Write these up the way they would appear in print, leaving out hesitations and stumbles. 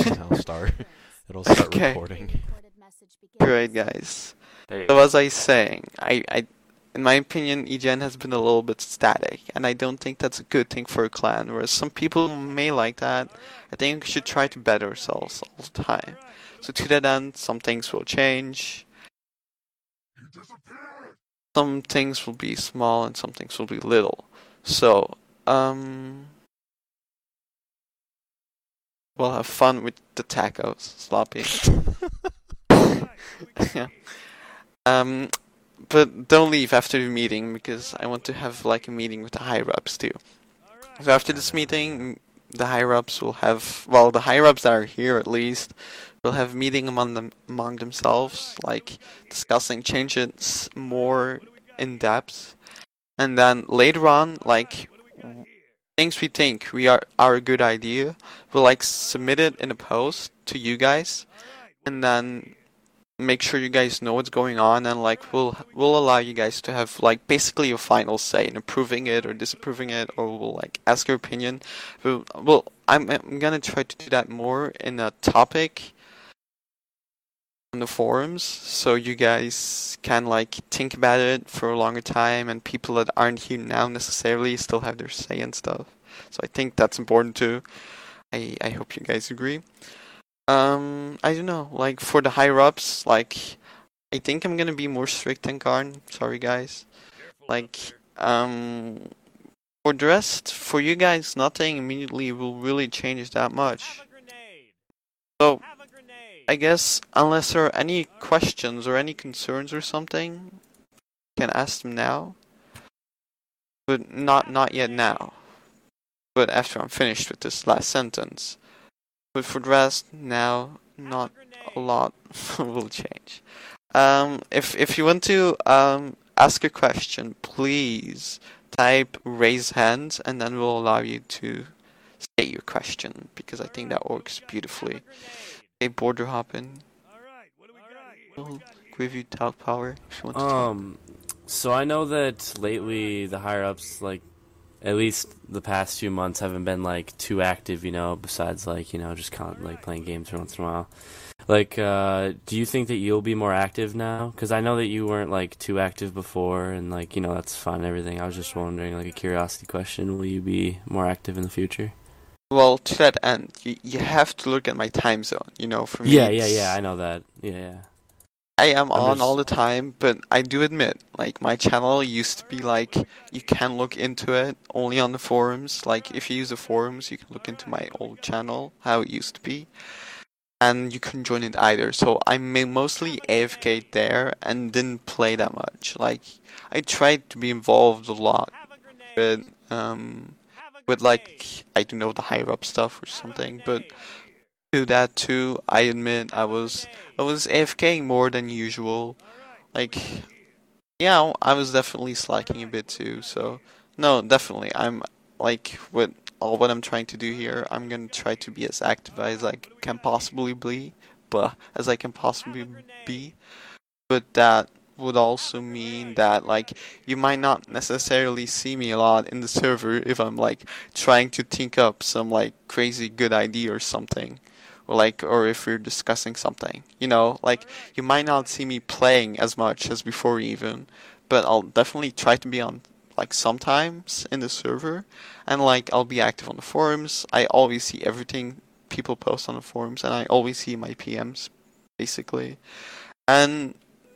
I'll start. It'll start Okay, recording. great guys. There you So go. as I was saying, in my opinion, EGN has been a little bit static, and I don't think that's a good thing for a clan. Whereas some people may like that. I think we should try to better ourselves all the time. So to that end, some things will change. Some things will be small, and some things will be little. So, um, we'll have fun with the tacos, sloppy. Yeah. Um, but don't leave after the meeting because I want to have like a meeting with the higher ups too. So after I this know. meeting, the higher ups will have, well, the higher ups that are here at least, will have meeting among themselves, like discussing changes more in depth, and then later on, like things we think we are a good idea, we'll like submit it in a post to you guys, and then make sure you guys know what's going on, and like we'll allow you guys to have like basically a final say in approving it or disapproving it, or we'll like ask your opinion. I'm gonna try to do that more in a topic on the forums, so you guys can like think about it for a longer time, and people that aren't here now necessarily still have their say and stuff. So I think that's important too. I hope you guys agree. I don't know, like for the higher ups, like I think I'm gonna be more strict than Karn. Sorry, guys. Like, for the rest, for you guys, nothing immediately will really change that much. So, I guess unless there are any questions or any concerns or something, you can ask them now. But not yet now. But after I'm finished with this last sentence. But for the rest, now, not a lot will change. If you want to ask a question, please type raise hand, and then we'll allow you to state your question because I think that works beautifully. Okay, border hopping. We'll give you talk power if you want to talk. Um, so I know that lately the higher ups, like at least the past few months, haven't been like too active. Besides like just kind of like playing games every once in a while. Like, do you think that you'll be more active now? Because I know that you weren't like too active before, and like that's fine and everything. I was just wondering, like a curiosity question: will you be more active in the future? Well, to that end, you have to look at my time zone. You know, for me, Yeah. I know that. Yeah. I am I'm on all just the time, but I do admit, like, my channel used to be like, you can look into it only on the forums. Like, if you use the forums, you can look into my old channel, how it used to be, and you can join it either. So I mostly AFK there and didn't play that much. Like, I tried to be involved a lot with, with like, I don't know, the higher up stuff or something, but do that too. I admit I was AFKing more than usual. Like, yeah, I was definitely slacking a bit too. So no, definitely, I'm like with all what I'm trying to do here. I'm gonna try to be as active as I can possibly be, but as I can possibly be. But that would also mean that like you might not necessarily see me a lot in the server if I'm like trying to think up some like crazy good idea or something, or if we're discussing something, like you might not see me playing as much as before even, but I'll definitely try to be on like sometimes in the server, and like I'll be active on the forums. I always see everything people post on the forums, and I always see my PMs basically. And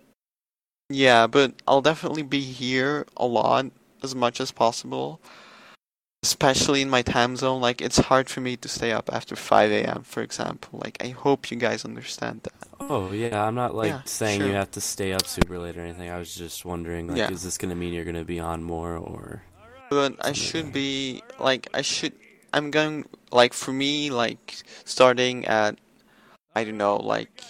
yeah, but I'll definitely be here a lot as much as possible, especially in my time zone. Like, it's hard for me to stay up after 5 a.m., for example. Like, I hope you guys understand that. Oh yeah, I'm not like Yeah, saying you sure. have to stay up super late or anything. I was just wondering, like, Yeah. is this gonna mean you're gonna be on more or But I something like should that? be, like, I'm going, like, for me, like, starting at, I don't know, like,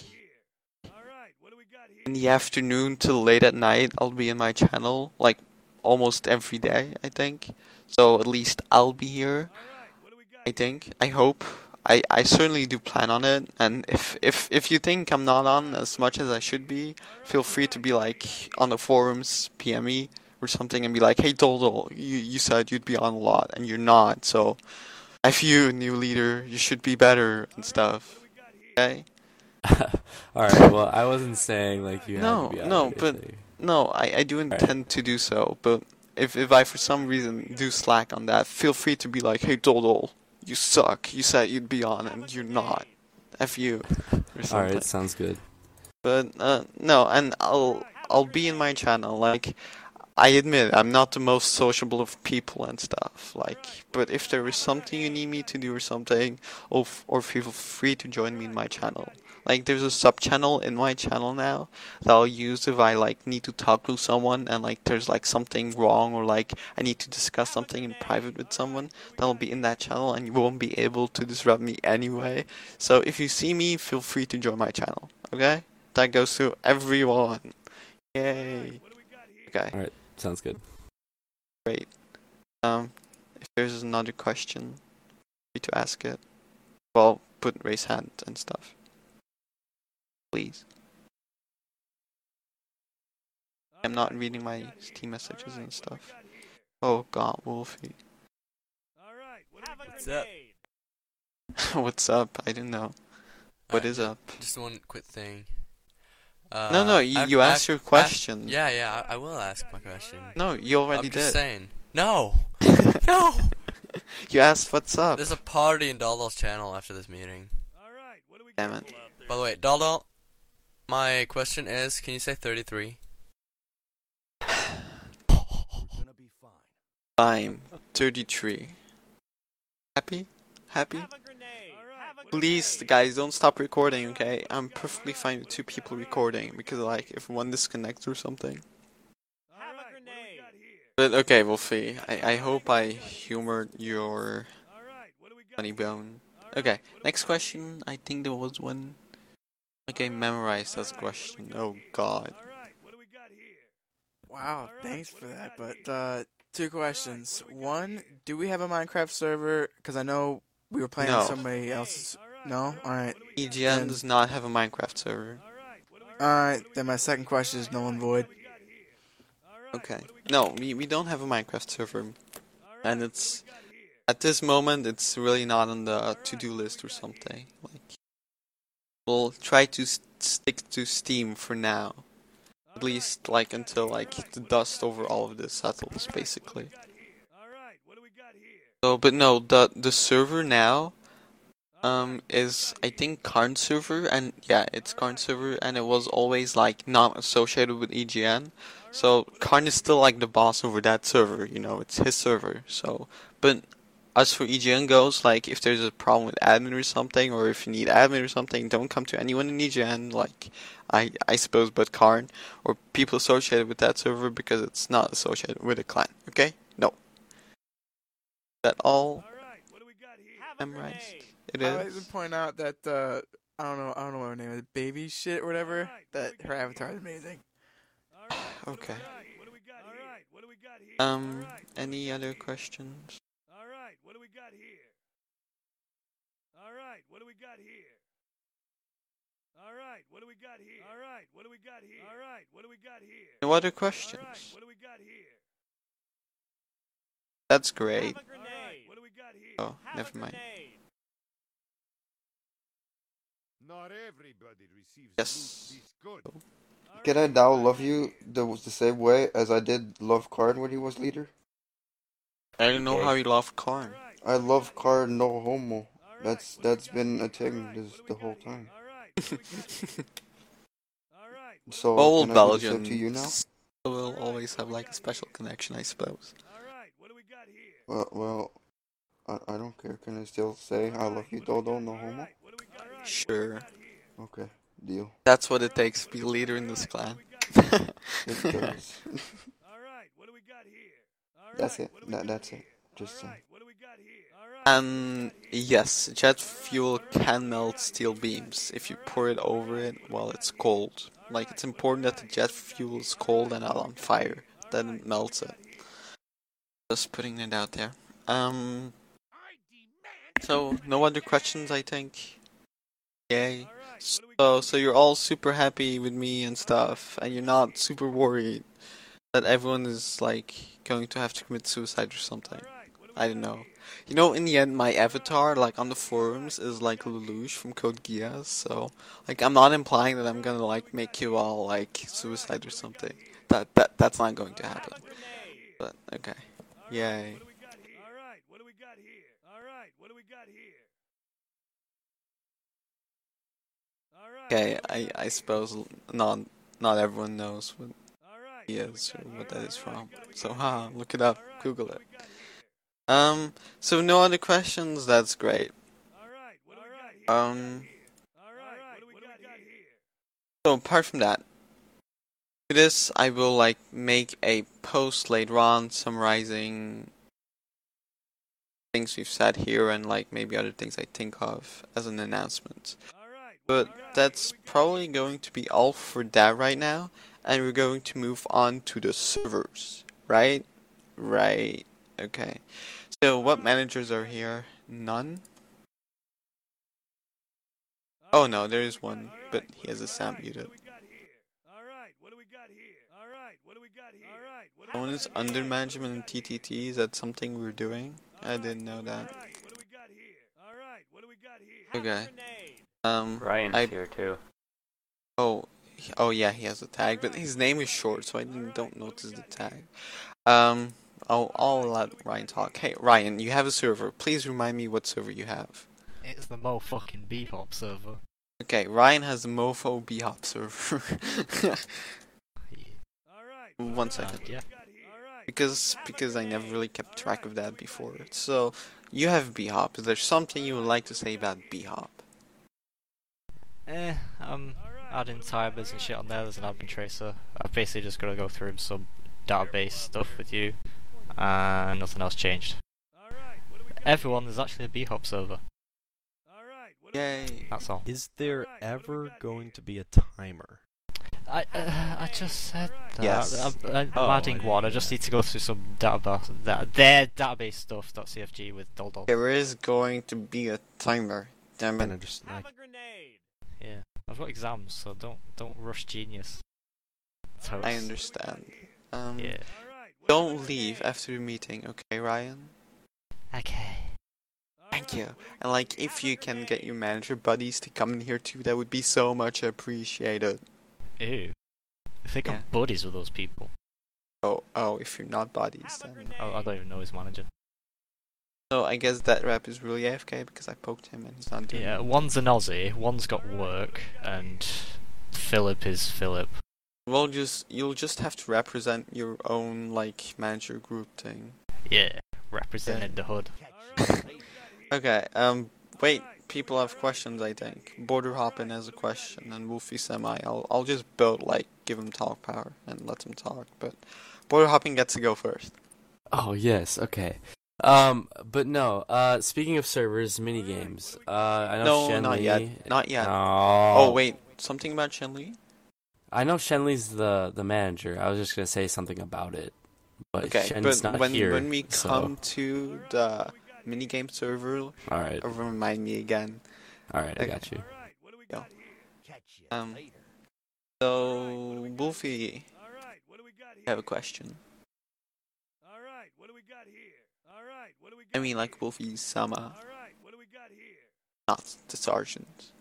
in the afternoon till late at night, I'll be in my channel, like, almost every day, I think. So at least I'll be here. I think. I hope. I certainly do plan on it. And if you think I'm not on as much as I should be, feel free to be like on the forums, PM me or something, and be like, hey Doldol, you said you'd be on a lot and you're not. So if you new leader, you should be better and stuff. Okay? Alright, well, I wasn't saying like you had No, to be out no, of but anything. no, I do intend to do so, but if I for some reason do slack on that, feel free to be like, hey Doldol, you suck. You said you'd be on and you're not. F you or something. Alright, sounds good. But no, and I'll be in my channel. Like I admit I'm not the most sociable of people and stuff. Like, but if there is something you need me to do or something, or feel free to join me in my channel. Like there's a sub channel in my channel now that I'll use if I like need to talk to someone and like there's like something wrong or like I need to discuss something in private with someone. That'll be in that channel and you won't be able to disrupt me anyway. So if you see me, feel free to join my channel. Okay? That goes to everyone. Yay. Okay, Alright, sounds good. great. If there's another question, free to ask it. Well, raise hand and stuff. Please. I'm not reading my Steam messages and stuff. Oh god, Wolfie. What's up? What's up? I don't know. What is up? Just one quick thing. No, you asked your question. Yeah, I will ask my question. No, you already I'm just did. saying. No! No! You asked what's up. There's a party in Daldal's channel after this meeting. Damn it. By the way, Daldal, my question is, can you say 33? I'm 33. Happy? Happy? Please, guys, don't stop recording, okay? I'm perfectly fine with two people recording, because, like, if one disconnects or something. But, okay, Wolfie, I hope I humored your funny bone. Okay, next question. I think there was one. Okay, memorized this question. Oh, God. Wow, thanks for that. But two questions. One, do we have a Minecraft server? Because I know we were playing No. on somebody else's. No? Alright. EGN does not have a Minecraft server. Alright, then my second question is null and void. Okay. No, we don't have a Minecraft server. And it's... At this moment, it's really not on the to-do list or something. Like, we'll try to stick to Steam for now. At least, like, until, like, the dust over all of this settles, basically. So, but no, the server now, is, I think, Karn server, and yeah, it's Karn server, and it was always, like, not associated with EGN. So, Karn is still, like, the boss over that server, you know, it's his server, so, but as for EGN goes, like, if there's a problem with admin or something, or if you need admin or something, don't come to anyone in EGN, like, I suppose, but Karn, or people associated with that server, because it's not associated with a clan, okay? No. Is that all memorized? It I'd like is? to point out that, I don't know what her name is, baby shit or whatever, that her avatar is amazing. Okay. Any other questions? No other questions? That's great. Oh, never mind. Yes. Can I now love you the same way as I did love Karn when he was leader? I don't know how you love Karn. I love Karn no homo. That's been a thing the whole time. So All can I do the same to you now? Belgians will always have like a special connection, I suppose. Well, I don't care. Can I still say I love you, Dodo, no homo? Sure. Okay, deal. That's what it takes to be a leader in this clan. It does. That's it. That's it. Just saying. And yes, jet fuel can melt steel beams if you pour it over it while it's cold. Like, it's important that the jet fuel is cold and not on fire, then it melts it. Just putting it out there. So no other questions, I think. Yay. So you're all super happy with me and stuff, and you're not super worried that everyone is like going to have to commit suicide or something. I don't know. You know, in the end, my avatar, like on the forums, is like Lelouch from Code Geass. So, like, I'm not implying that I'm gonna like make you all like suicide or something. That's not going to happen. But okay, yay. Okay, I suppose not everyone knows what he is or what that is from. So, look it up, Google it. So no other questions. That's great. So apart from that, for this I will like make a post later on summarizing things we've said here and like maybe other things I think of as an announcement. But that's probably going to be all for that right now, and we're going to move on to the servers, right? Right. Okay. So what managers are here? None? Oh no, there is one, but he has his sound muted. Someone is under management in TTT. Is that something we're doing? I didn't know that. Okay. Ryan's here too. Oh yeah, he has a tag, but his name is short, so I don't notice the tag. I'll let Ryan talk. Hey, Ryan, you have a server. Please remind me what server you have. It's the Mo fucking Bebop server. Okay, Ryan has the Mofo Bhop server. One second. Yeah. Because I never really kept track of that before. So, you have Bhop. Is there something you would like to say about Bhop? I'm adding timers and shit on there. There's an admin tracer. I've basically just got to go through some database stuff with you, and nothing else changed. Everyone is actually a Bhop server. Yay. That's all. Is there ever going to be a timer? I just said that. Yes. I'm adding one. I just need to go through some their database stuff. .cfg with Doldol. There is going to be a timer. Damn And I it. just like, Yeah, I've got exams, so don't rush genius. Totes. I understand. Yeah. Don't leave after the meeting, okay, Ryan? Okay. Thank you. And like, if you can get your manager buddies to come in here too, that would be so much appreciated. Ew. I think Yeah. I'm buddies with those people. Oh, if you're not buddies, then. I don't even know his manager. So I guess that rep is really AFK because I poked him and he's not doing Yeah, it. one's an Aussie, one's got work, and Philip is Philip. Well, you'll just have to represent your own like manager group thing. Yeah, representing the hood. Okay. Wait. People have questions. I think Border Hoppin has a question, and Wolfie Semi. I'll just give him talk power and let him talk. But Border Hopping gets to go first. Oh yes, okay. But no. Speaking of servers, mini games. I know No, Shenli. not yet. Not yet. No. Oh wait, something about Shenli? I know Shenli's the manager. I was just gonna say something about it, but Okay, Shen's but not when here. we so. come to the minigame server, All right, remind me again. all right, I Okay. got you. So Wolfie, I have a question. I mean, like Wolfie Sama, not the sergeant.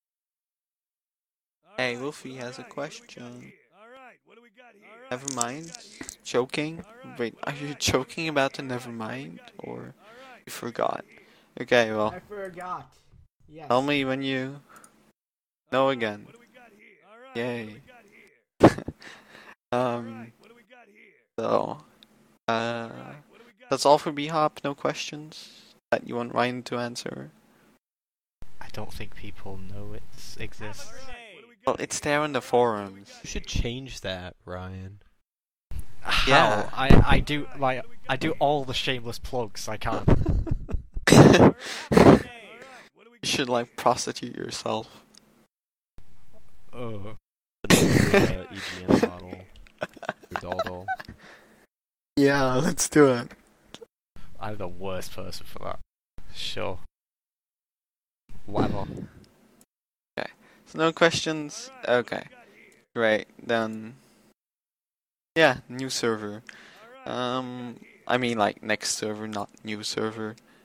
Hey, Wolfie has a question. Never mind. Joking? Wait, are you joking about the never mind, or you forgot? Okay, well, I forgot. Yes. tell me when you know again. Yay. So, that's all for B-Hop. No questions that you want Ryan to answer. I don't think people know it exists. Well, it's there on the forums. you should change that, Ryan. Yeah. How? I do all the shameless plugs I can. You should like prostitute yourself. Oh. The EGM model. Doldol. Yeah, let's do it. I'm the worst person for that. Sure. Whatever. So no questions? Okay. Great, then. Yeah, new server. I mean like next server, not new server.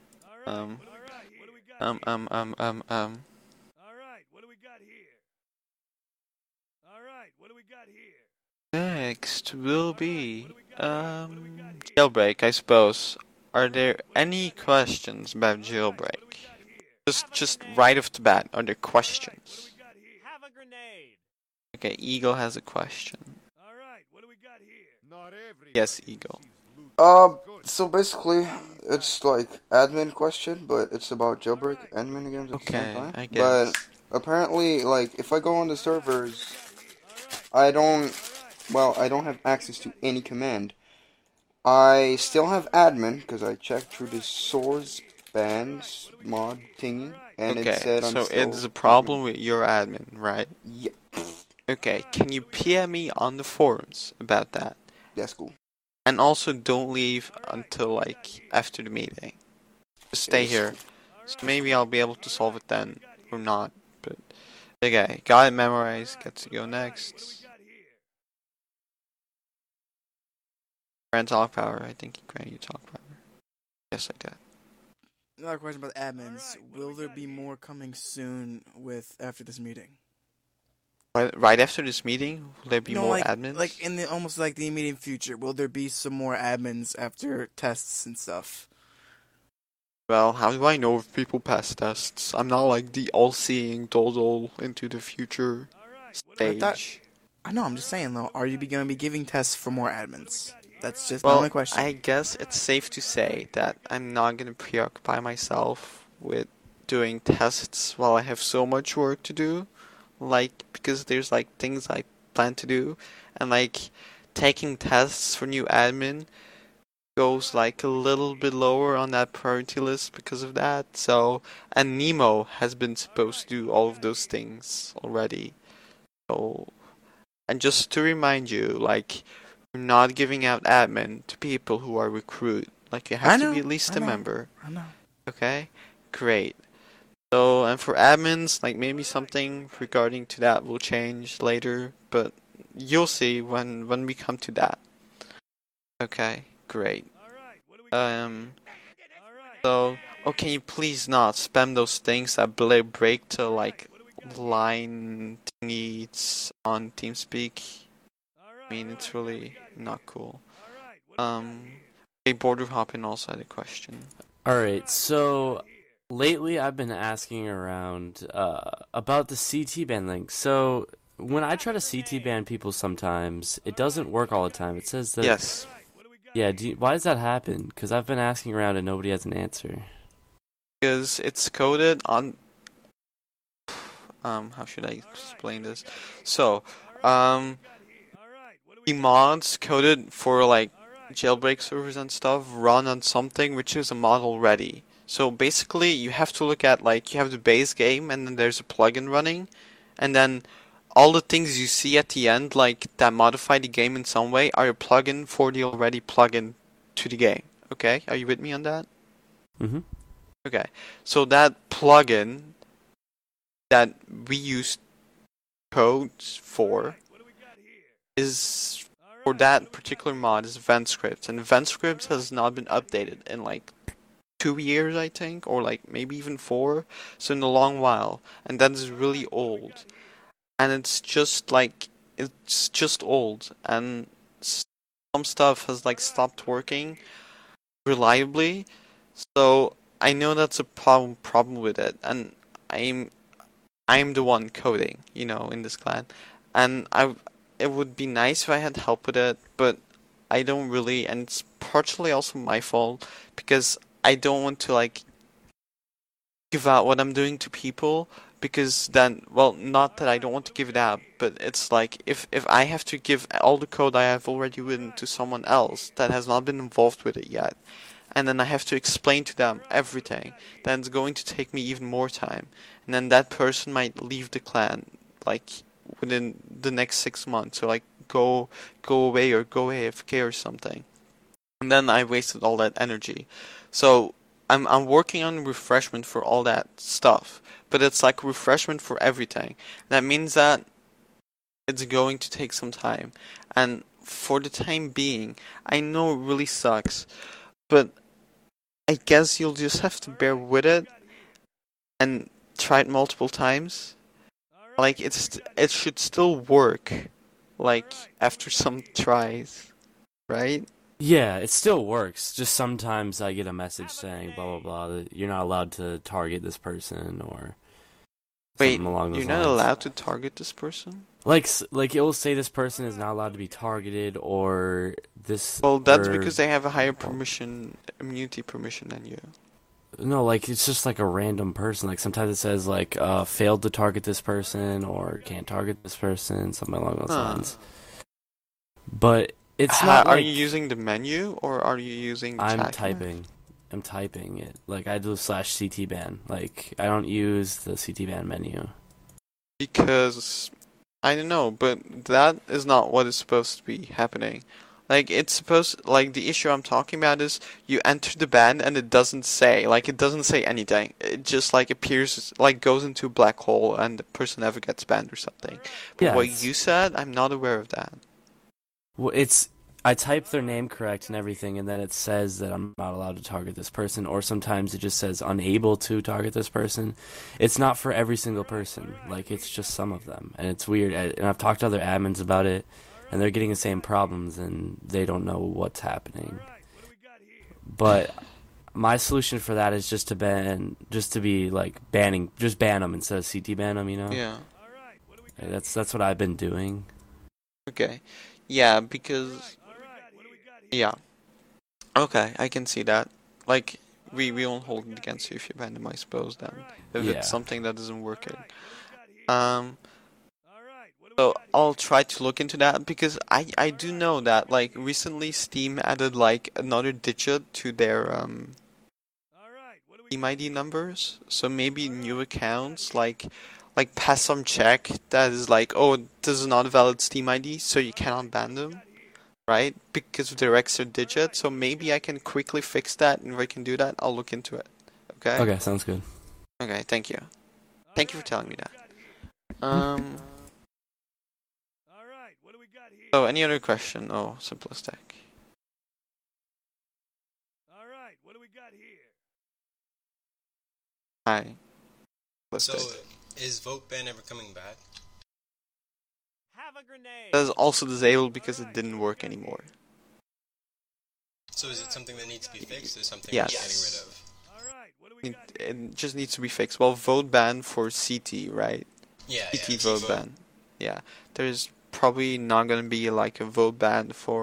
Um. All right, what do we got here? All right, what do we got here? Next will be jailbreak, I suppose. Are there any questions about jailbreak? Just right off the bat, are there questions? Have a grenade. Okay, Eagle has a question. All right, what do we got here? Yes, Eagle. So basically, it's like admin question, but it's about jailbreak and minigames at the same Okay, time. I guess. But apparently, like, if I go on the servers, I don't have access to any command. I still have admin, because I checked through the source bans mod thingy, and it said I'm so still... it's a problem with your admin, right? Yeah. Okay, can you PM me on the forums about that? That's cool. And also don't leave until like after the meeting. Just stay here. So maybe I'll be able to solve it then, or not. But okay, got it memorized, get to go next. Grant talk power, I think he granted you talk power. Yes, I did. Another question about admins. Will there be more coming soon with after this meeting? Right after this meeting, will there be more admins? Like in the almost like the immediate future, will there be some more admins after tests and stuff? Well, how do I know if people pass tests? I'm not like the all-seeing Doldol into the future stage. I know, I'm just saying though, are you going to be giving tests for more admins? That's just Well, my only question. I guess it's safe to say that I'm not going to preoccupy myself with doing tests while I have so much work to do. Like, because there's like things I plan to do, and like taking tests for new admin goes like a little bit lower on that priority list because of that. So, and Nemo has been supposed to do all of those things already. So, and just to remind you, like, we're not giving out admin to people who are recruit. Like, you have to be at least a member. I know. Okay? Great. So, and for admins, like, maybe something regarding to that will change later, but you'll see when we come to that. Okay, great. So, oh, can you please not spam those things that break to, like, line thingies on TeamSpeak? I mean, it's really not cool. Okay, Border Hoppin also had a question. Alright, so lately I've been asking around about the CT ban link. So when I try to CT ban people sometimes, it doesn't work all the time. It says that... Yes. Yeah, why does that happen? Because I've been asking around and nobody has an answer. Because it's coded on... how should I explain this? So, the mods coded for, like, jailbreak servers and stuff run on something which is a mod already. So basically, you have to look at, like, you have the base game, and then there's a plugin running, and then all the things you see at the end, like, that modify the game in some way, are a plugin for the already plugin to the game. Okay? Are you with me on that? Mm-hmm. Okay. So that plugin that we use codes for is, for that particular mod, is EventScripts, and EventScripts has not been updated in, like, 2 years, I think, or like maybe even 4, so in a long while, and that is really old, and it's just old, and some stuff has like stopped working reliably, so I know that's a problem with it, and I'm the one coding, you know, in this clan, and it would be nice if I had help with it, but I don't really, and it's partially also my fault, because I don't want to, like, give out what I'm doing to people, because then, well, not that I don't want to give it out, but it's like, if I have to give all the code I have already written to someone else that has not been involved with it yet, and then I have to explain to them everything, then it's going to take me even more time, and then that person might leave the clan, like, within the next 6 months, or like, go away, or go AFK or something. And then I wasted all that energy. So I'm working on refreshment for all that stuff, but it's like refreshment for everything. That means that it's going to take some time. And for the time being, I know it really sucks, but I guess you'll just have to bear with it and try it multiple times. Like it should still work, like after some tries, right? Yeah, it still works. Just sometimes I get a message saying blah blah blah that you're not allowed to target this person or Wait, something along those you're not lines. allowed to target this person? Like it will say this person is not allowed to be targeted or this. Well, that's or, because they have a higher immunity permission than you. No, like it's just like a random person. Like sometimes it says like failed to target this person or can't target this person, something along those lines. But it's not. Are like, you using the menu or are you using the I'm chat typing. I'm typing it. Like I do /CTBan. Like I don't use the CTBan menu. Because I don't know, but that is not what is supposed to be happening. Like it's supposed, like the issue I'm talking about is you enter the ban and it doesn't say anything. It just like appears, like goes into a black hole and the person never gets banned or something. But Yeah, what you said, I'm not aware of that. Well, I type their name correct and everything, and then it says that I'm not allowed to target this person, or sometimes it just says unable to target this person. It's not for every single person. Like, it's just some of them, and it's weird. And I've talked to other admins about it, and they're getting the same problems, and they don't know what's happening. But my solution for that is just to ban them instead of CT ban them, you know? Yeah. That's what I've been doing. Okay. Yeah, because... Yeah. Okay, I can see that. Like, we won't hold it against you if you ban them, I suppose, then. If Yeah. it's something that isn't working. So I'll try to look into that, because I do know that, like, recently Steam added, like, another digit to their, Steam ID numbers. So maybe new accounts, like pass some check that is like, oh, this is not a valid Steam ID, so you cannot ban them. Right? Because of their extra digit. So maybe I can quickly fix that, and if I can do that, I'll look into it. Okay? Okay, sounds good. Okay, thank you. Thank you for telling me that. So, any other question? Oh, simplistic. Alright, what do we got here? Hi. So, is vote ban ever coming back? Have a grenade. That is also disabled because it didn't work anymore. So is it something that needs to be fixed or something Yes. we're getting rid of? It just needs to be fixed. Well, vote ban for CT, right? Yeah, CT yeah, vote ban. Yeah. There's probably not gonna be like a vote ban for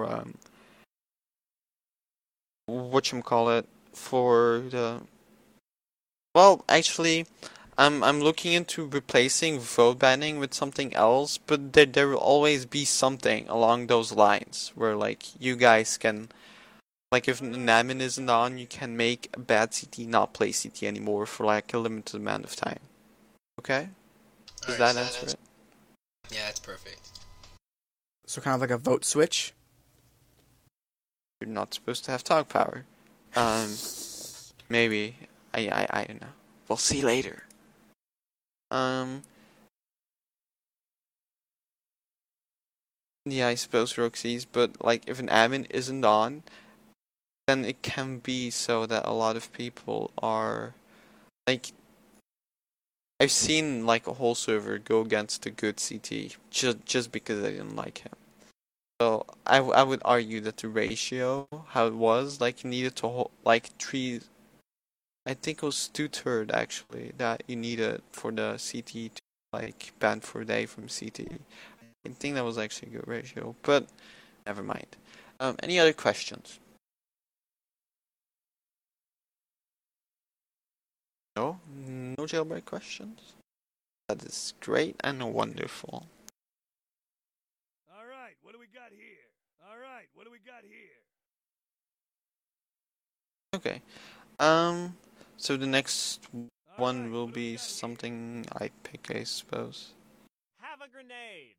whatchamacallit, for the... Well, actually, I'm looking into replacing vote banning with something else, but there will always be something along those lines where, like, you guys can, like, if an admin isn't on, you can make a bad CT not play CT anymore for like a limited amount of time. Okay? Does that answer it? Yeah, it's perfect. So kind of like a vote switch? You're not supposed to have talk power. Maybe. I don't know. We'll see later. Yeah, I suppose Roxy's, but like if an admin isn't on, then it can be so that a lot of people are like, I've seen like a whole server go against a good CT just because they didn't like him. So I would argue that the ratio, how it was, like you needed to hold like three. I think it was 2/3 actually that you needed for the CT to like ban for a day from CT. I think that was actually a good ratio, but never mind. Any other questions? No? No jailbreak questions? That is great and wonderful. Alright, what do we got here? Alright, what do we got here? Okay. So the next one will be something I pick, I suppose. Have a grenade.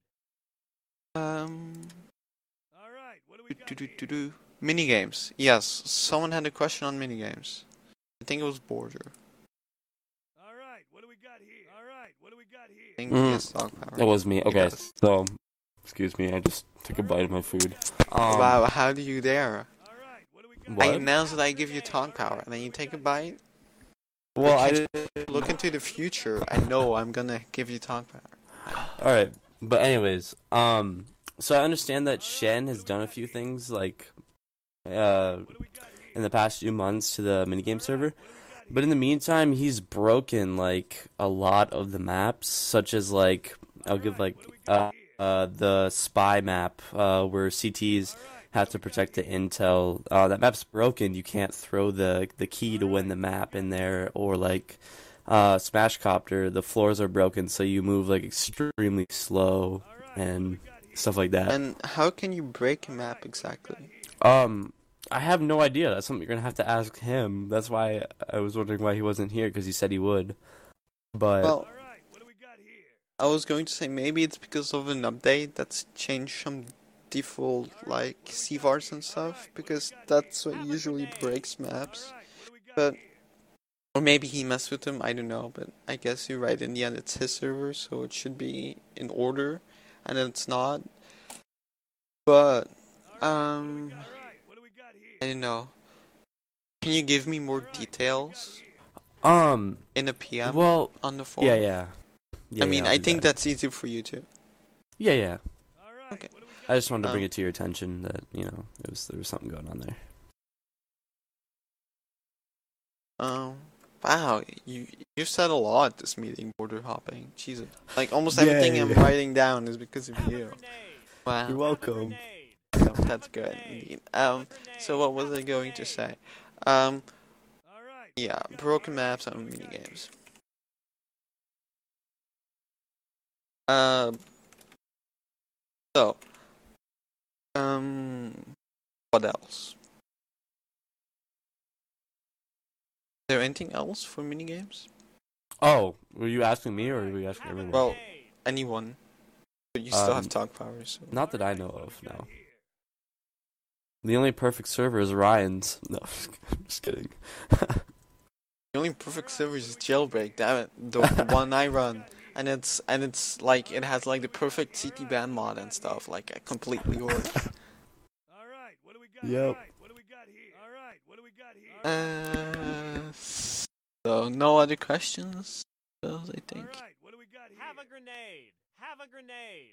Alright, what do we got here? Minigames. Yes, someone had a question on minigames. I think it was Border. Alright, what do we got here? Alright, what do we got here? I think yes, dog power. That was me. Okay, so excuse me, I just took a bite of my food. Wow, how do you dare? I What? announce that I give you talk power, and then you take a bite. Well, I Look into the future. I know I'm gonna give you talk power. All right, but anyways, so I understand that Shen has done a few things like, in the past few months to the minigame server, but in the meantime, he's broken like a lot of the maps, such as like I'll give like the spy map where CTs have to protect the intel. That map's broken. You can't throw the key to win the map in there, or like. Smash Copter, the floors are broken, so you move like extremely slow and stuff like that. And how can you break a map exactly? I have no idea. That's something you're gonna have to ask him. That's why I was wondering why he wasn't here, because he said he would. But well, I was going to say maybe it's because of an update that's changed some default like CVARs and stuff, because that's what usually breaks maps. But or maybe he messed with them, I don't know, but I guess you're right, in the end it's his server, so it should be in order, and it's not. But, I don't know. Can you give me more details? In a PM? Well, on the forum? yeah, I mean, I'll I do think that. that's easy for you too. Yeah. Okay. I just wanted to bring it to your attention that, there was something going on there. Wow, you said a lot this meeting, border hopping. Jesus. Like, almost everything I'm writing down is because of you. Wow. You're welcome. So, that's good, indeed. So what was I going to say? Yeah, broken maps and minigames. So, what else? Is there anything else for minigames? Oh, were you asking me or were you asking everyone? Well, anyone. But you still have talk power, so. Not that I know of, no. The only perfect server is Ryan's. No, I'm just kidding. The only perfect server is Jailbreak, damn it. The one I run. And it's like, it has like the perfect CT ban mod and stuff, like it completely works. Yep. So no other questions? Those, I think. Have a grenade. Have a grenade.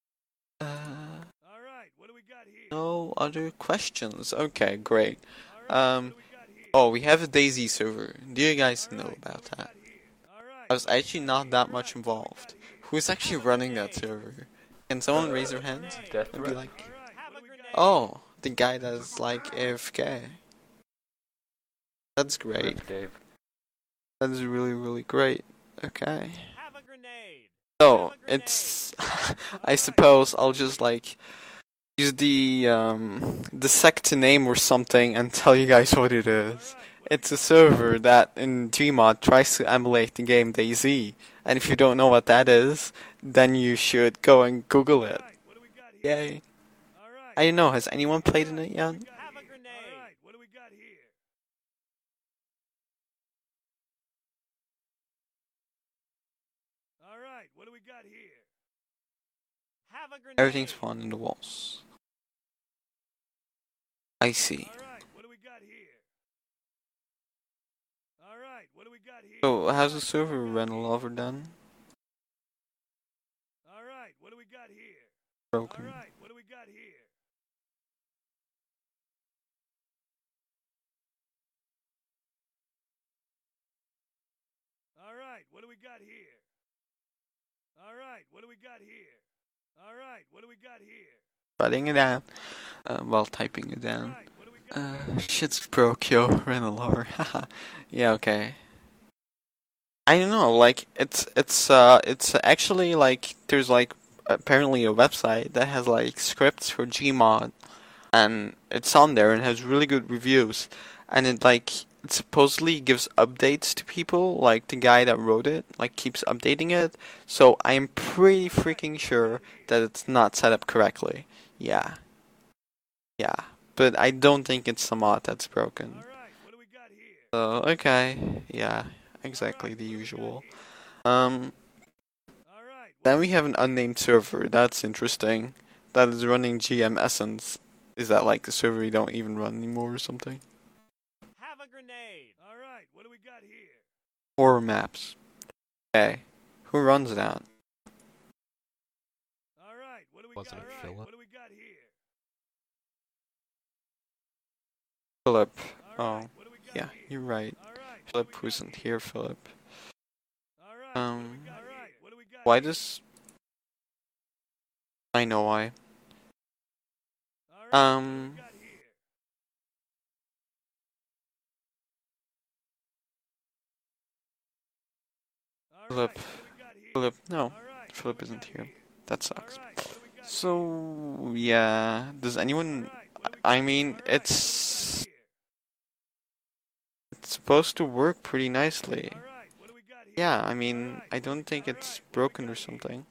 No other questions. Okay, great. Oh, we have a DayZ server. Do you guys know about that? I was actually not that much involved. Who's actually running that server? Can someone raise their hands and be like, oh, the guy that's like AFK. That's great. That's really, really great. Okay. So, it's... I suppose I'll just like use the sector name or something and tell you guys what it is. It's a server that in Gmod tries to emulate the game DayZ, and if you don't know what that is, then you should go and Google it. Yay. I don't know, has anyone played in it yet? Everything's spawned in the walls. I see. So, how's the server rental over done? Broken. Writing it down. While typing it down. Shit's broke, yo, Renalor. Haha. Yeah, okay. I don't know, like, it's actually, like, there's, like, apparently a website that has, like, scripts for Gmod, and it's on there and has really good reviews, and it, like, it supposedly gives updates to people, like, the guy that wrote it, like, keeps updating it, so I am pretty freaking sure that it's not set up correctly. Yeah. Yeah. But I don't think it's the mod that's broken. So, okay. Yeah, exactly the usual. Then we have an unnamed server. That's interesting. That is running GM Essence. Is that like the server you don't even run anymore or something? Have a grenade. All right, what do we got here? Horror maps. Okay. Who runs that? All right, what do we Wasn't got? it All right, Philip? what do we got here? Philip. All Oh, right, what do we got yeah, here? you're right. All right, Philip wasn't here, Philip. all right, what do we got? All right, what do we got? Why here? does... I know why. All right, what do Um, we got here? All Philip. right, what do we got here? Philip, no. All right, Philip what do we isn't got here. That sucks. All right, what do we got So, yeah, does anyone... I mean, it's supposed to work pretty nicely. All right, what do we got here? Yeah, I mean, I don't think it's broken or something.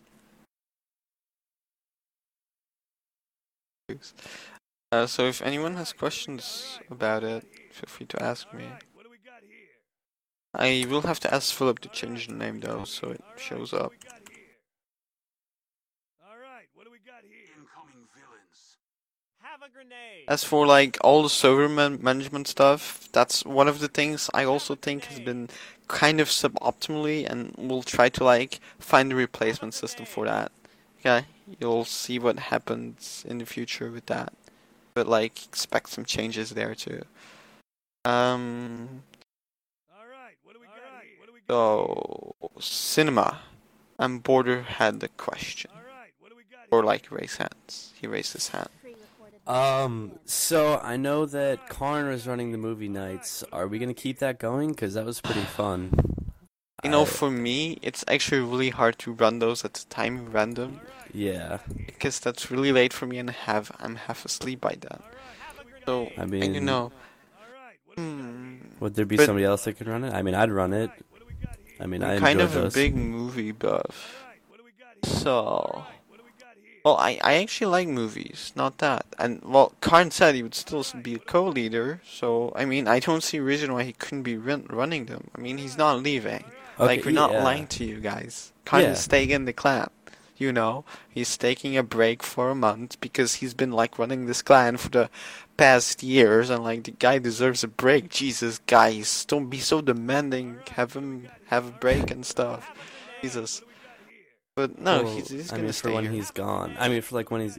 So if anyone has questions about it, feel free to ask me. What do we got here? I will have to ask Philip to change the name though, so it shows up. All right, what do we got here? Incoming villains. Have a grenade. As for like all the server management stuff, that's one of the things I also think has been kind of suboptimally, and we'll try to like find a replacement system for that. Okay, you'll see what happens in the future with that, but like expect some changes there too. All right, what do we got here? What do we got So cinema, and Border had the question, All right, what do we got or like raise hands. He raised his hand. So I know that Karn was running the movie nights. Are we gonna keep that going? Cause that was pretty fun. You know, for me, it's actually really hard to run those at the time you ran them. Yeah. Because that's really late for me, and I'm half asleep by then. So, I and mean, you know, would there be but somebody else that could run it? I mean, I'd run it. I mean, I I'm kind enjoyed of a those. big movie buff. So, well, I actually like movies, not that. And, well, Karn said he would still be a co-leader, so, I mean, I don't see a reason why he couldn't be running them. I mean, he's not leaving. Like, we're not lying to you guys. Karn is staying in the clan. You know, he's taking a break for a month because he's been, like, running this clan for the past years, and, like, the guy deserves a break. Jesus, guys, don't be so demanding. Have him have a break and stuff. Jesus. But no, Well, he's I gonna mean, stay for when here. he's gone. I mean, for like when he's.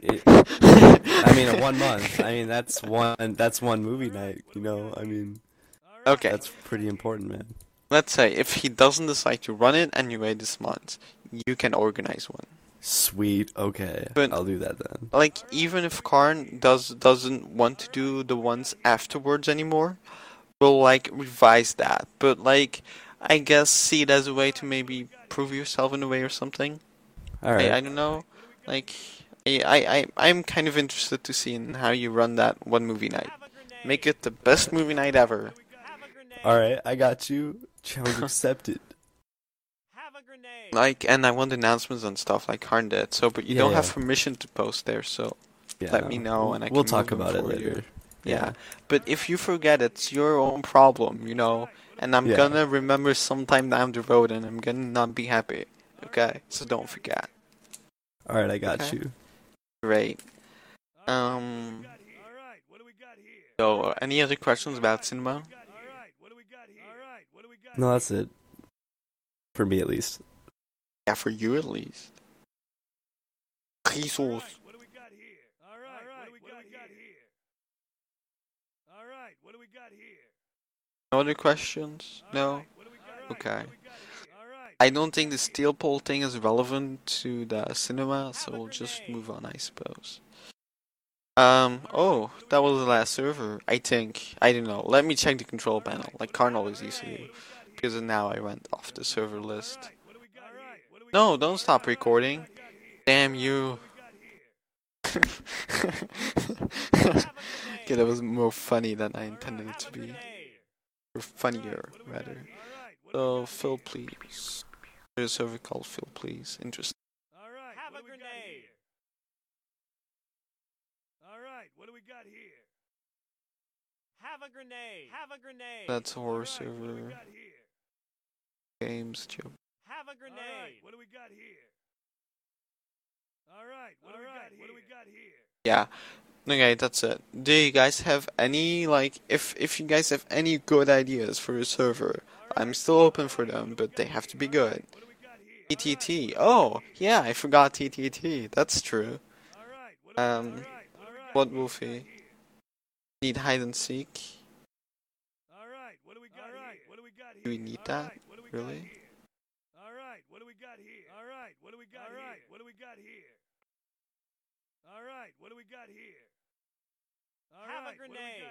I mean, 1 month. I mean, that's one movie night. You know, I mean. Okay. That's pretty important, man. Let's say if he doesn't decide to run it anyway this month, you can organize one. Sweet. Okay. But I'll do that then. like, even if Karn doesn't want to do the ones afterwards anymore, we'll like revise that. But like, I guess see it as a way to maybe prove yourself in a way or something. All right. I don't know. Like, I'm kind of interested to see in how you run that one movie night. Make it the best movie night ever. All right, I got you. Challenge accepted. Like, and I want announcements and stuff like Karn did. So, but you don't have permission to post there. So, let me know and I can We'll talk move them about it for you. later. Yeah, but if you forget, it's your own problem, you know. And I'm gonna remember sometime down the road, and I'm gonna not be happy. Okay, so don't forget. All right, I got Okay. you. Great. So, any other questions about cinema? No, that's it. For me, at least. Yeah, for you at least. Jesus. All right, what do we got here? No other questions? No? Okay. I don't think the steel pole thing is relevant to the cinema, so we'll just move on, I suppose. Oh, that was the last server, I think. I don't know. Let me check the control panel, like Karn always used to do. Because now I went off the server list. No, don't stop recording. Damn you. Okay, that was more funny than I intended it to be. Or funnier, rather. So, Phil, please. There's a server called Phil, please. Interesting. Have a grenade. All right, what do we got here? Have a grenade. Have a grenade. That's a horror server. Games, joke. Have a grenade. What do we got here? All right, what do we got here? Yeah. Okay, that's it. Do you guys have any, like, if you guys have any good ideas for your server, I'm still open for them, but they have to be good. TTT. Oh, yeah, I forgot TTT. That's true. What Wolfie? Need hide and seek? Do we need that? Really? Alright, what do we got here? Alright, what do we got here? What do we got here? Alright, what do we got here? Have a grenade.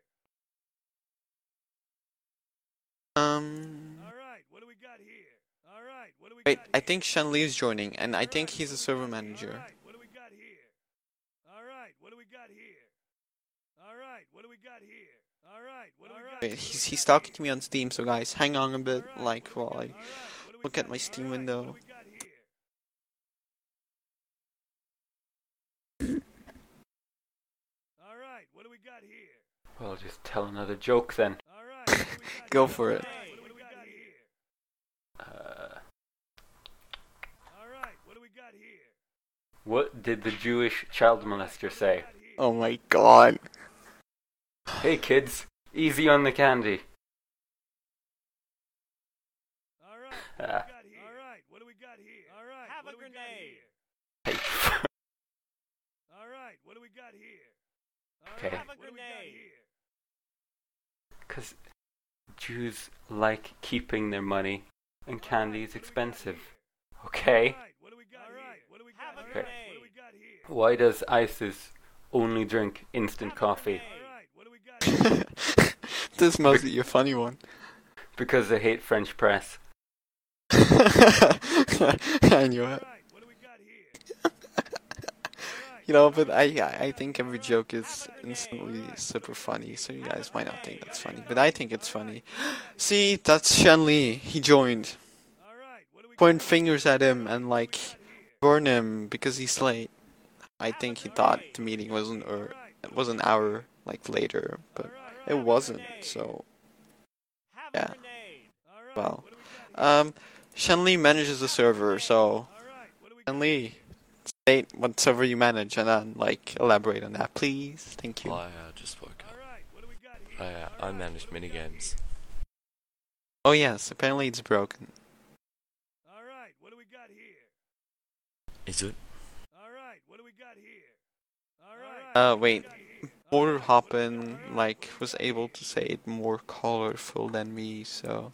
Alright, what do we got here? Alright, what do we Wait, got I think Shanli is joining, and I think he's a server manager. Alright, what do we got here? Alright, what do we got here? Alright, what do we got here? Alright, what do we got Wait, he's talking to me on Steam, so guys, hang on a bit, like, while I look at my Steam window. Alright, what do we got here? Well, just tell another joke then. Go for it. Alright, what do we got here? What did the Jewish child molester say? Oh my god. Hey kids, easy on the candy. Alright, what do we got here? Alright, have a grenade. Alright, what do we got here? Okay. Have a grenade. Because Jews like keeping their money, and candy is expensive. Okay? Okay. Why does ISIS only drink instant coffee? This must be a funny one. Because they hate French press. I knew it. You know, but I think every joke is instantly super funny, so you guys might not think that's funny, but I think it's funny. See, that's Shanli. He joined. Point fingers at him and like burn him because he's late. I think he thought the meeting was an hour like later, but it wasn't. So yeah. Well, Shanli manages the server, so Shanli, state what server you manage and then like elaborate on that, please. Thank you. Well, I just woke up. I manage minigames. Oh yes, apparently it's broken. Alright, what do we got here? Is it? Alright, what do we got here? Alright. Wait. Border Hoppin like was able to say it more colorful than me, so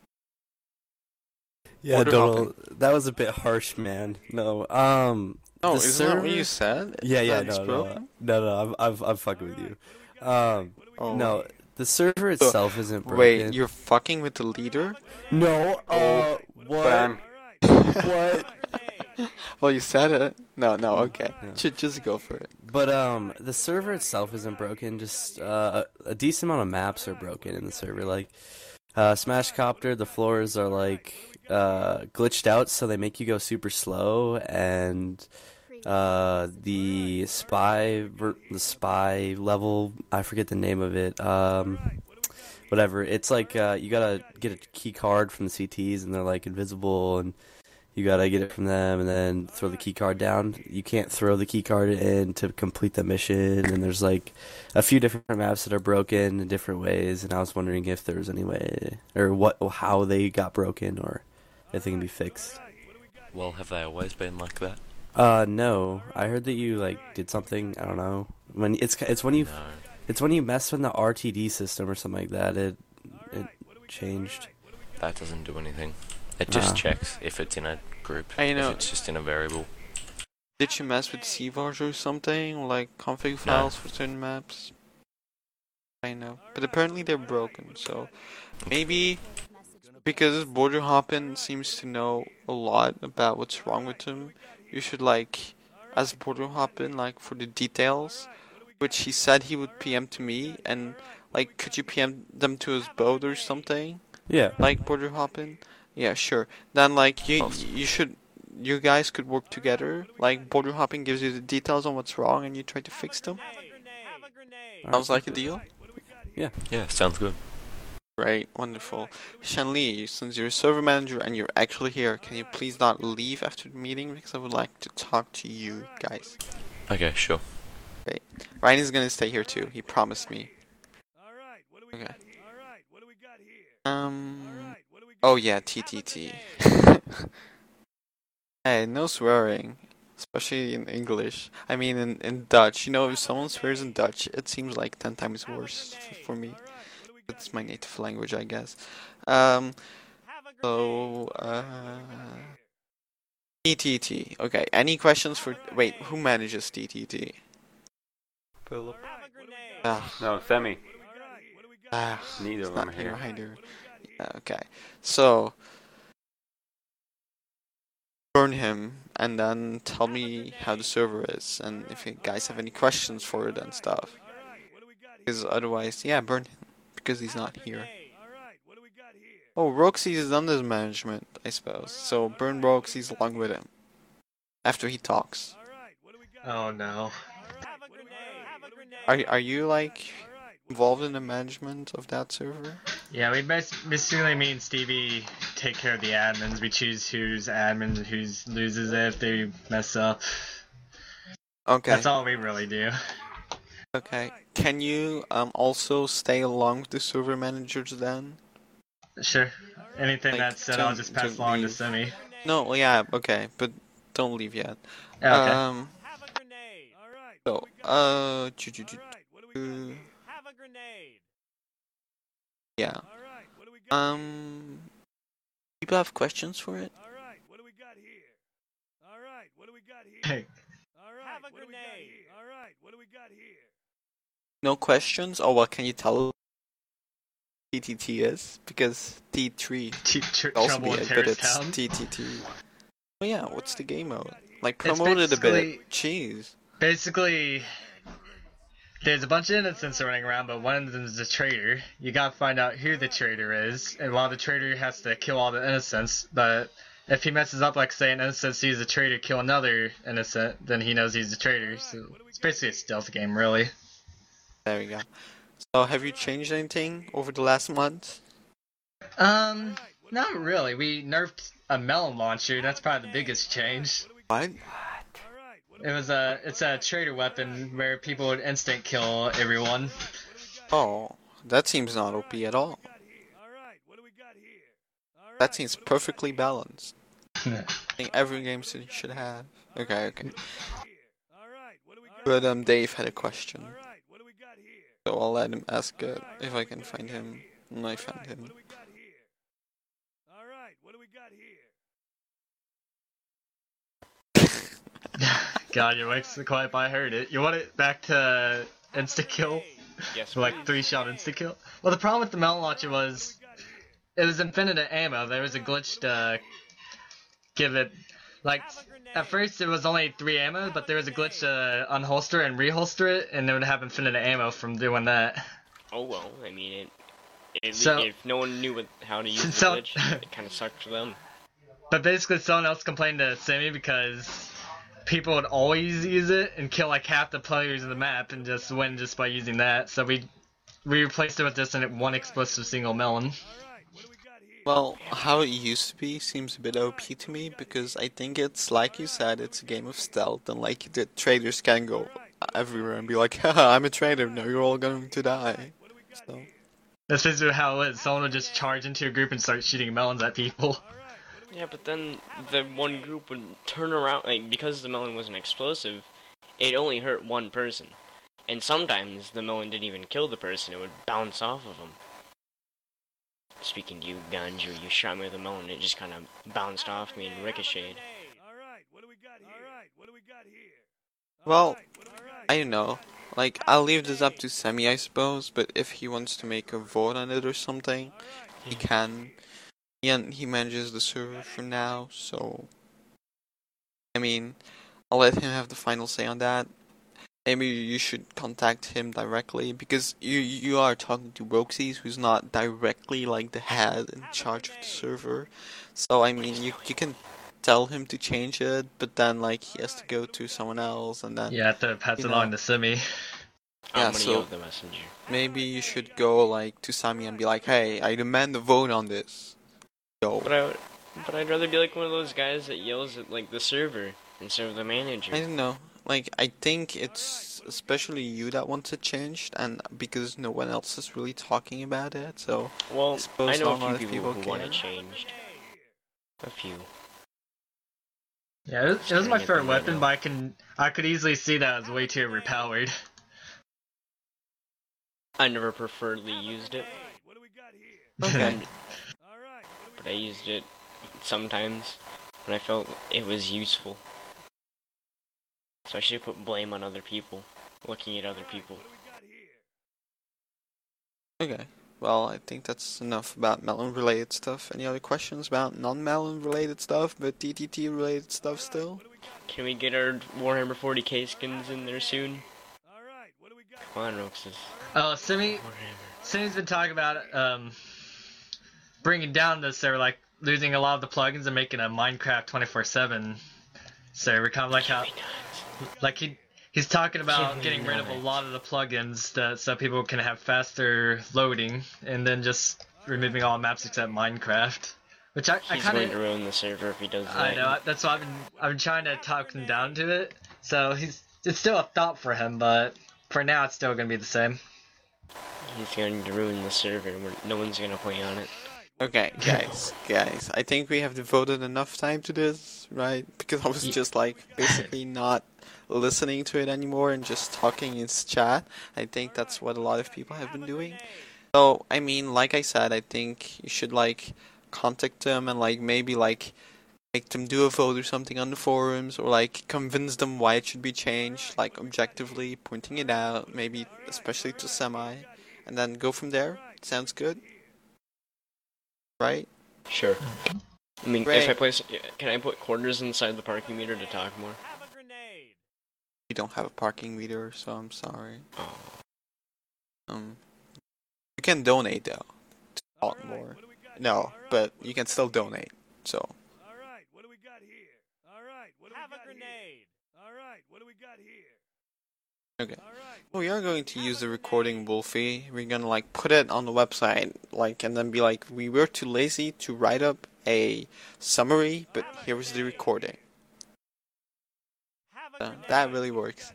Yeah, Border Donald, hopping. that was a bit harsh, man. No, Oh, the isn't that what server- you said? Yeah, That it's no, broken? no, I'm fucking with you. Oh. No, the server So, itself isn't broken. Wait, you're fucking with the leader? No, what? Ban. What? Well, you said it. No, okay. Yeah. Just go for it. But the server itself isn't broken. Just a decent amount of maps are broken in the server. Like Smashcopter, the floors are like glitched out, so they make you go super slow, and the spy level, I forget the name of it. Whatever. It's like you gotta get a key card from the CTs, and they're like invisible, and you gotta get it from them, and then throw the key card down. You can't throw the key card in to complete the mission, and there's like a few different maps that are broken in different ways. And I was wondering if there was any way, or how they got broken, or if they can be fixed. Well, have they always been like that? No. I heard that you like did something. I don't know. When it's when you mess with the RTD system or something like that. It changed. That doesn't do anything. It just checks if it's in a group. I know. If it's just in a variable. Did you mess with CVARs or something? Like config files for certain maps? I know. But apparently they're broken, so maybe because Border Hoppin seems to know a lot about what's wrong with him, you should like ask Border Hoppin like for the details, which he said he would PM to me, and like could you PM them to his boat or something? Yeah. Like Border Hoppin? Yeah, sure. Then like you guys could work together. Like Border Hopping gives you the details on what's wrong, and you try to fix them. Sounds like a deal. Yeah. Yeah, sounds good. Right, wonderful. Shanli, since you're a server manager and you're actually here, can you please not leave after the meeting because I would like to talk to you guys. Okay, sure. Wait, Ryan is gonna stay here too. He promised me. Okay. Oh yeah, TTT. Hey, no swearing, especially in English. I mean, in Dutch. You know, if someone swears in Dutch, it seems like 10 times worse for me. It's my native language, I guess. So, TTT. Okay, any questions for... Wait, who manages TTT? Philip. No, Femi. Neither of them are here. Either. Yeah, okay, so... Burn him, and then tell me how the server is, and if you guys have any questions for it and stuff. Because otherwise, yeah, burn him, because he's not here. Oh, Roxy is under management, I suppose. So burn Roxy's along with him. After he talks. Oh no. Are you like involved in the management of that server? Yeah, we basically me and Stevie take care of the admins. We choose who's admin and who's loses it if they mess up. Okay. That's all we really do. Okay. Can you also stay along with the server managers then? Sure. Anything Like, that's said, I'll just pass along to Simi. No, yeah, okay, but don't leave yet. Okay. So, yeah. People have questions for it? Hey. No questions? Oh, well, can you tell TTT is? Because T3 could also be Trouble in it, but it's Terrorstown? TTT. Oh yeah, what's the game mode? Like, It's promote it a basically- bit. Jeez. Basically, there's a bunch of innocents running around, but one of them is a traitor. You gotta find out who the traitor is, and while the traitor has to kill all the innocents, but if he messes up, like say an innocent sees a traitor kill another innocent, then he knows he's a traitor. So it's basically a stealth game, really. There we go. So, have you changed anything over the last month? Not really. We nerfed a melon launcher. That's probably the biggest change. What? It's a traitor weapon where people would instant kill everyone. Oh, that seems not OP at all. That seems perfectly balanced. I think every game should have. Okay. But Dave had a question. So I'll let him ask it if I can find him. And I found him. God, your mic's so quiet, but I heard it. You want it back to insta-kill? Yes, Like 3-shot insta-kill? Well, the problem with the melon launcher was it was infinite ammo. There was a glitch to give it, like, at first it was only 3 ammo, but there was a glitch to unholster and reholster it, and it would have infinite ammo from doing that. Oh well, I mean, So- if no one knew how to use the So- glitch, it kind of sucked for them. But basically someone else complained to Sammy because people would always use it and kill like half the players in the map and just win just by using that. So we replaced it with just one explosive single melon. Well, how it used to be seems a bit OP to me, because I think it's, like you said, it's a game of stealth, and like the traders can go everywhere and be like, haha, I'm a trader, now you're all going to die. So, That's basically how it is. Someone would just charge into a group and start shooting melons at people. Yeah, but then the one group would turn around, like, because the melon wasn't explosive, it only hurt one person. And sometimes the melon didn't even kill the person, it would bounce off of them. Speaking to you, Ganju, you shot me with a melon, it just kind of bounced off me and ricocheted. well, I don't know. Like, I'll leave this up to Semi, I suppose, but if he wants to make a vote on it or something, he can. He manages the server for now, so... I mean, I'll let him have the final say on that. Maybe you should contact him directly, because you are talking to Roxy, who's not directly like the head in charge of the server. So I mean, you can tell him to change it, but then like he has to go to someone else, and then You have to pass it along to Simi. Yeah, I'm gonna so yell at the messenger. maybe you should go like to Sami and be like, hey, I demand a vote on this. Yo. But I'd rather be like one of those guys that yells at like the server instead of the manager. I don't know. like I think it's especially you that wants it changed, and because no one else is really talking about it, so Well, I suppose know not a lot few of people who want care. it changed. A few. Yeah, it was my Trying to get favorite them weapon, right but I could easily see that as way too overpowered. I never preferredly used it. Okay. But I used it sometimes when I felt it was useful. So I should put blame on other people, looking at other people. Okay. Well, I think that's enough about melon-related stuff. Any other questions about non-melon-related stuff, but TTT-related stuff still? Can we get our Warhammer 40k skins in there soon? Come on, Roxas. Oh, Simi's been talking about bringing down the server, like losing a lot of the plugins and making a Minecraft 24/7 server, kind of like how, like he's talking about getting rid of a lot of the plugins so people can have faster loading, and then just removing all maps except Minecraft. Which I He's kind going to of, ruin the server if he does that. I know, that's why I've been trying to talk him down to it. So it's still a thought for him, but for now it's still gonna be the same. He's going to ruin the server. No one's going to play on it. Okay, guys, I think we have devoted enough time to this, right? Because I was just like basically not listening to it anymore and just talking in chat. I think that's what a lot of people have been doing. So, I mean, like I said, I think you should like contact them and like maybe like make them do a vote or something on the forums, or like convince them why it should be changed, like objectively pointing it out, maybe especially to Semi, and then go from there. Sounds good? Right? Sure. I mean, Great. if I place, can I put quarters inside the parking meter to talk more? We don't have a parking meter, so I'm sorry. You can donate though to talk more. No, but you can still donate. So. Have a grenade. All right, what do we got here? Okay. Well, we are going to use the recording, Wolfie. We're gonna like put it on the website, like, and then be like, we were too lazy to write up a summary, but here is the recording. That really works.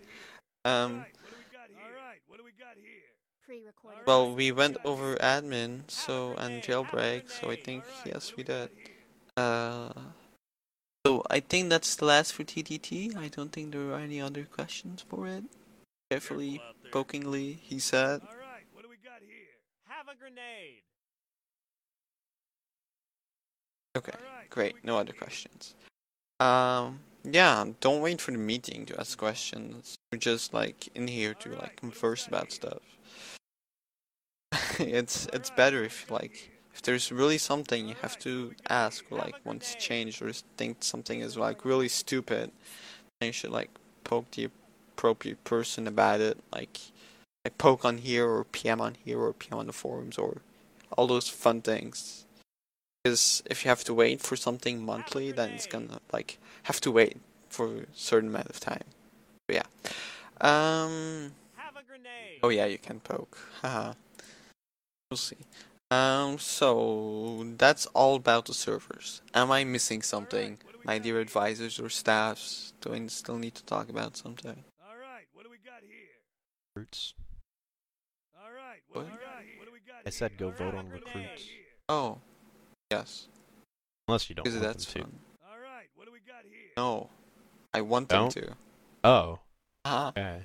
Well, we went over admin, so, and jailbreak, so I think yes, we did. So I think that's the last for TTT. I don't think there are any other questions for it. Carefully, pokingly, he said. Have a grenade. Okay, great. No other questions. Yeah, don't wait for the meeting to ask questions. We're just like in here to like converse about stuff. It's better if like if there's really something you have to ask, or like want to change, or think something is like really stupid, then you should like poke the appropriate person about it, like poke on here or PM on here or PM on the forums or all those fun things. Because if you have to wait for something monthly, then it's gonna like have to wait for a certain amount of time. But yeah. Oh yeah, you can poke. Haha. We'll see. So that's all about the servers. Am I missing something, my dear advisors or staffs? Do I still need to talk about something? All right, what do we got here? Recruits. All right, what do we got I said go vote on recruits. Oh, yes. Unless you don't Because want that's them to. fun. All right, what do we got here? No, I want them Don't? to. Oh. Ah. Okay.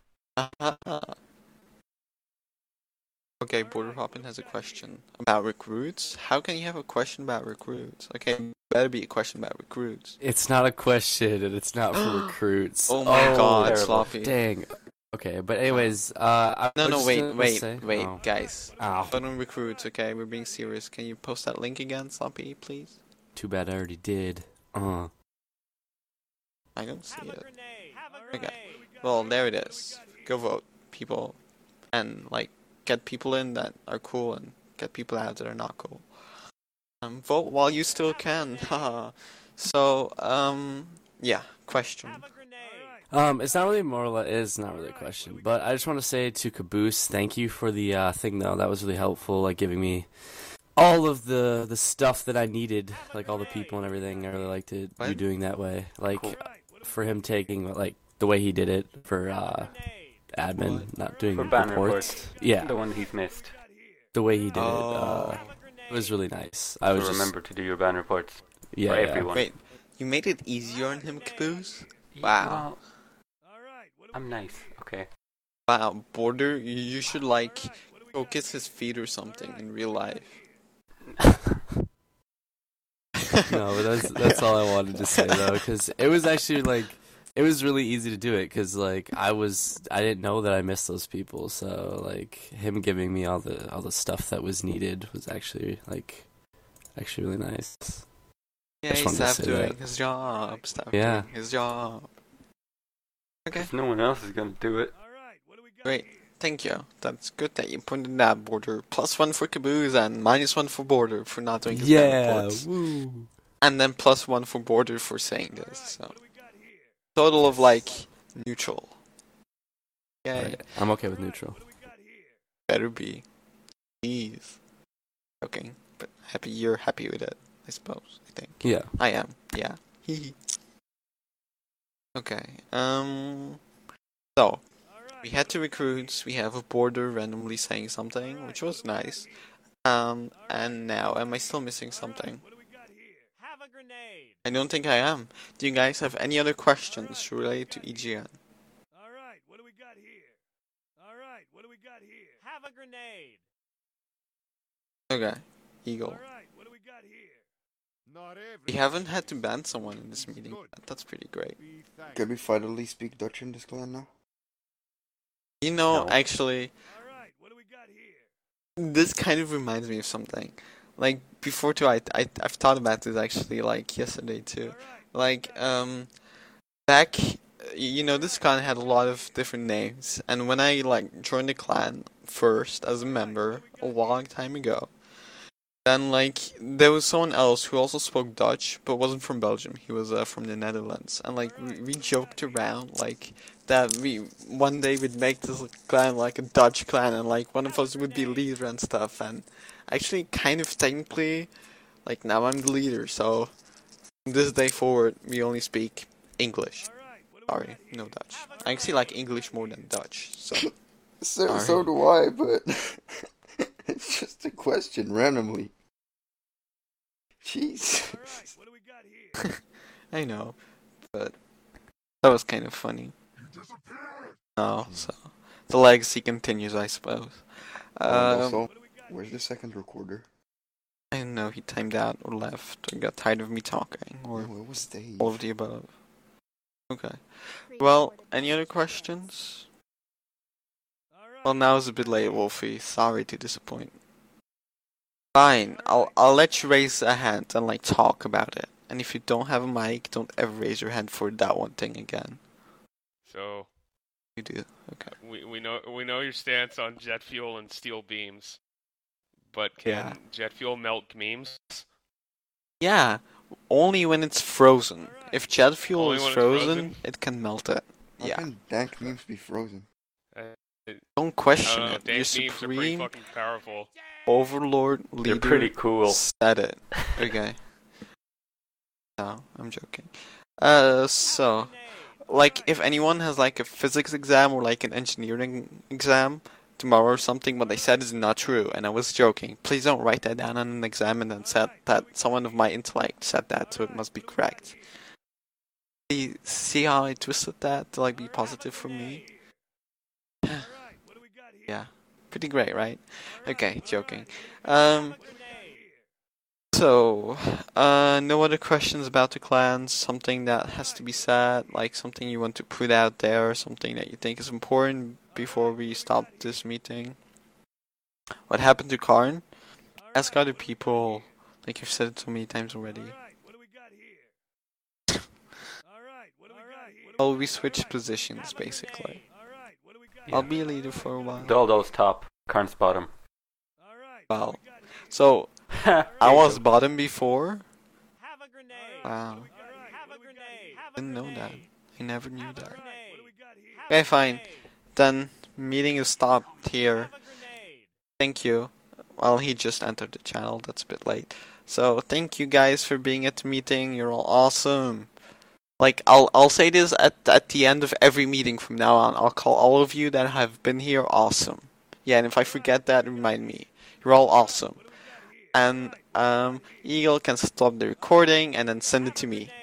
Okay, Border Hoppin has a question about recruits. How can you have a question about recruits? Okay, better be a question about recruits. It's not a question, and it's not for recruits. Oh my god, terrible. Sloppy. Dang. Okay, but anyways, I No, was no, just wait, gonna say- wait, oh. guys. Ow. Vote on recruits, okay? We're being serious. Can you post that link again, Sloppy, please? Too bad I already did. I don't see it. Okay. Well, there it is. Go vote, people. And, like, get people in that are cool and get people out that are not cool. Vote while you still can. Haha. So, yeah, question. It's not really it's not really a question, but I just want to say to Caboose, thank you for the thing though. That was really helpful, like giving me all of the stuff that I needed, like all the people and everything. I really liked it. You doing that way, like for him taking like the way he did it for admin, not doing For ban reports. Yeah, The one he's missed. the way he did Oh. it was really nice. I was So just remember to do your ban reports. yeah, For yeah. everyone. Wait, you made it easier on him, Caboose? Wow. Well, I'm nice. Okay. Wow, Border, you should like go kiss his feet or something in real life. No, but that's all I wanted to say though, because it was actually like it was really easy to do it because like I didn't know that I missed those people, so like him giving me all the stuff that was needed was actually really nice. Yeah, Just he's wanted to stop say doing that. his job. Stop Yeah. doing his job. Okay, Because no one else is gonna do it. great. Thank you. That's good that you pointed that, Border. +1 for Caboose and -1 for Border for not doing his bad reports. Woo. And then +1 for Border for saying this. So total of like neutral. Yay. Right. I'm okay with neutral. Better be. Please. Okay, but you're happy with it, I suppose. I think. Yeah. I am. Yeah. Okay. So we had 2 recruits. We have a Border randomly saying something, which was nice. And now, am I still missing something? I don't think I am. Do you guys have any other questions related to EGN? Alright, what do we got here? Alright, what do we got here? Have a grenade. Okay, Eagle. Alright, what do we got here? Not We haven't had to ban someone in this meeting. That's pretty great. Can we finally speak Dutch in this clan now? You know, No. actually, Alright, what do we got here? this kind of reminds me of something. Like, before too, I've thought about this actually, like, yesterday too. Like, back, you know, this clan had a lot of different names. And when I, like, joined the clan first as a member a long time ago, then, like, there was someone else who also spoke Dutch, but wasn't from Belgium. He was from the Netherlands. And, like, we joked around, like, that one day we'd make this clan like a Dutch clan, and, like, one of us would be leader and stuff. And actually, kind of technically, like, now I'm the leader, so from this day forward, we only speak English. Sorry, no Dutch. I actually like English more than Dutch, so. So Sorry. do I, but it's just a question randomly. Jeez. I know, but that was kind of funny. No, so the legacy continues, I suppose. Also, where's the second recorder? I don't know, he timed out or left or got tired of me talking or No, it was Dave. all of the above. Okay. Well, any other questions? Well, now it's a bit late, Wolfie. Sorry to disappoint. Fine, I'll let you raise a hand and like talk about it. And if you don't have a mic, don't ever raise your hand for that one thing again. So You do. Okay. we know your stance on jet fuel and steel beams, but can Yeah. jet fuel melt memes? Yeah, only when it's frozen. If jet fuel Only is when it's frozen, frozen? it can melt it. How Yeah. can dank memes be frozen? Don't question I it. don't know, Your dank memes are pretty supreme fucking powerful. overlord leader They're pretty cool. said it. Okay. No, I'm joking. So, like, if anyone has like a physics exam or like an engineering exam tomorrow or something, what they said is not true, and I was joking. Please don't write that down on an exam and then said that someone of my intellect said that, so it must be correct. See how I twisted that to like be positive for me? Yeah, pretty great, right? Okay, joking. So, no other questions about the clans? Something that has to be said, like something you want to put out there, something that you think is important before we stop this meeting? What happened to Karn? Ask other people, like you've said it so many times already. Well, we switched positions, basically. I'll be a leader for a while. Doldo's top, Karn's bottom. Wow. So, I was bottom before? Wow. Didn't know that. I never knew that. Okay, fine. Then, meeting is stopped here. Thank you. Well, he just entered the channel, that's a bit late. So, thank you guys for being at the meeting. You're all awesome. Like, I'll say this at the end of every meeting from now on. I'll call all of you that have been here awesome. Yeah, and if I forget that, remind me. You're all awesome. And Eagle can stop the recording and then send it to me.